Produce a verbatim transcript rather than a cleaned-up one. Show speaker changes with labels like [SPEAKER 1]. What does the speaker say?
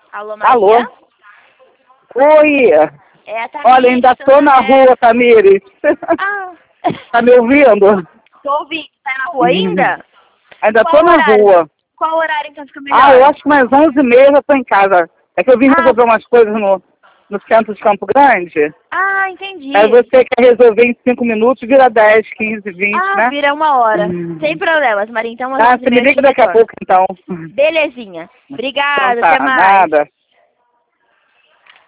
[SPEAKER 1] Alô, Maria?
[SPEAKER 2] Alô? Oi.
[SPEAKER 1] É a Tamires.
[SPEAKER 2] Olha, ainda tô na rua, Tamires.
[SPEAKER 1] Ah.
[SPEAKER 2] Tá me ouvindo?
[SPEAKER 1] Tô ouvindo. Tá na rua ainda?
[SPEAKER 2] Ainda
[SPEAKER 1] Qual
[SPEAKER 2] tô na
[SPEAKER 1] horário?
[SPEAKER 2] rua.
[SPEAKER 1] Qual horário então fica melhor?
[SPEAKER 2] Ah, eu acho que mais onze e meia já tô em casa. É que eu vim
[SPEAKER 1] Ah.
[SPEAKER 2] resolver umas coisas no, no centro de Campo Grande.
[SPEAKER 1] Ah, entendi.
[SPEAKER 2] Aí você quer resolver em cinco minutos, vira dez, quinze, vinte,
[SPEAKER 1] ah,
[SPEAKER 2] né?
[SPEAKER 1] vira uma hora.
[SPEAKER 2] Hum.
[SPEAKER 1] Sem problemas, Maria. Então, às
[SPEAKER 2] Ah,
[SPEAKER 1] onze e
[SPEAKER 2] você me
[SPEAKER 1] meia eu te
[SPEAKER 2] liga daqui a
[SPEAKER 1] retorno.
[SPEAKER 2] pouco, então.
[SPEAKER 1] Belezinha. Obrigada,
[SPEAKER 2] Então tá,
[SPEAKER 1] até mais.
[SPEAKER 2] nada.